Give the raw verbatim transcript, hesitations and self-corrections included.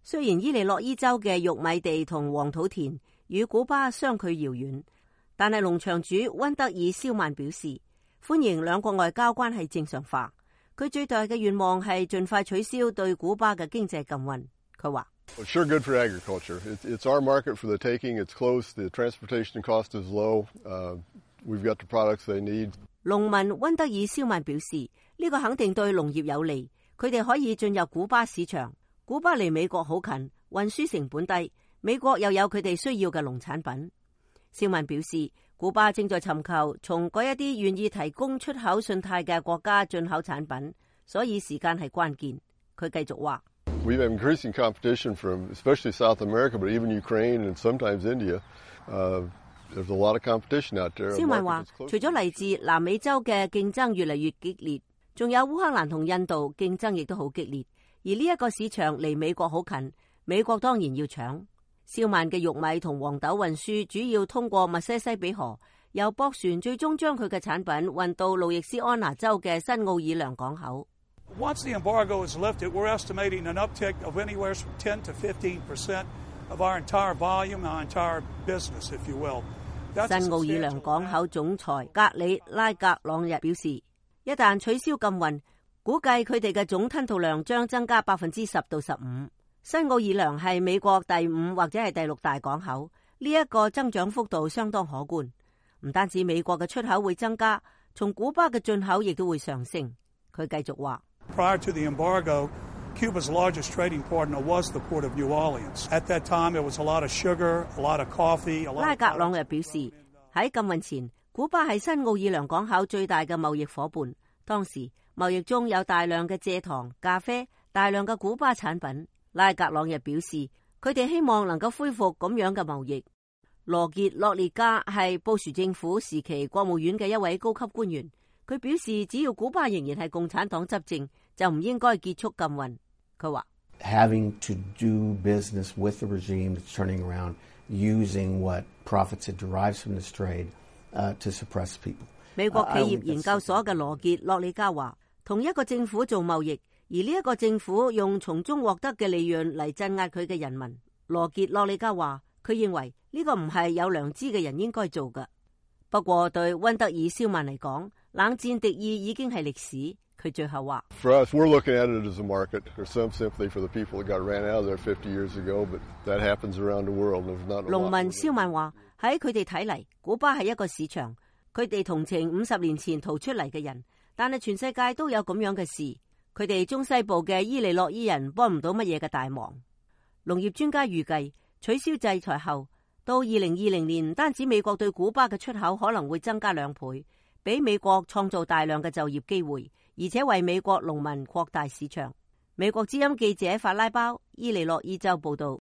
雖然伊利諾伊州嘅玉米地同黃土田與古巴相距遙遠，但係農場主溫德爾肖曼表示歡迎兩國外交關係正常化。佢最大嘅願望係盡快取消對古巴嘅經濟禁運。佢話 ：Sure good for agriculture. It's our market for the taking. It's close. The transportation cost is low. We've got the products they need. 農民溫德爾肖曼表示，呢個肯定對農業有利，佢哋可以進入古巴市場。古巴離美國好近，運輸成本低，美國又有佢哋需要嘅農產品。肖曼表示，古巴正在尋求從嗰一啲願意提供出口信貸嘅國家進口產品，所以時間係關鍵。佢繼續話 ：We have increasing competition from especially South America, but even Ukraine and sometimes India. There's a lot of competition out there. 肖曼話，除咗嚟自南美洲嘅競爭越嚟越激烈，仲有烏克蘭同印度競爭亦都好激烈。而呢一個市場離美國好近，美國當然要搶。肖曼嘅玉米同黃豆運輸主要通過密西西比河，由駁船最終將佢嘅產品運到路易斯安那州嘅新奧爾良港口。 Once the embargo is lifted, we're estimating an uptick of anywhere from ten to fifteen percent of our entire volume, our entire business, if you will. 新奧爾良港口總裁格里拉格朗日表示，一旦取消禁運，估計佢哋嘅總吞吐量將增加百分之十到十五。新奧爾良係美國第五或者係第六大港口，呢、這、一個增長幅度相當可觀。唔單止美國嘅出口會增加，從古巴嘅進口亦都會上升。佢繼續話 ：Prior to the embargo, Cuba's largest trading partner was the port of New Orleans. At that time, there was a lot of sugar, a lot of coffee. A lot of 拉格朗日表示，喺禁運前，古巴係新奧爾良港口最大嘅貿易夥伴。當時貿易中有大量嘅蔗糖、咖啡、大量嘅古巴產品。拉格朗日表示，佢哋希望能夠恢復咁樣嘅貿易。羅傑洛列加係布殊政府時期國務院嘅一位高級官員，佢表示，只要古巴仍然係共產黨執政，就唔應該結束禁運。佢話 ：Having to do business with the regime that's turning around, using what profits it derives from this trade, uh, to suppress people. 美國企業研究所嘅羅傑洛里加話，同一個政府做貿易，而呢一個政府用從中獲得嘅利潤嚟鎮壓佢嘅人民。羅傑洛里加話，佢認為呢個唔係有良知嘅人應該做嘅。不過對溫德爾肖曼嚟講，冷戰敵意已經係歷史。佢最後話 ：For us, we're looking at it as a market. There's some sympathy for the people that got ran out of there fifty years ago, but that happens around the world. There's not a lot. 農民肖曼話：喺佢哋睇嚟，古巴係一個市場。佢哋同情五十年前逃出嚟嘅人，但係全世界都有咁樣嘅事。佢哋中西部嘅伊利諾伊人幫唔到乜嘢嘅大忙。農業專家預計取消制裁後，到二零二零年，唔單止美國對古巴嘅出口可能會增加兩倍，俾美國創造大量嘅就業機會，而且為美國農民擴大市場。美國之音記者法拉包伊利諾伊州報道。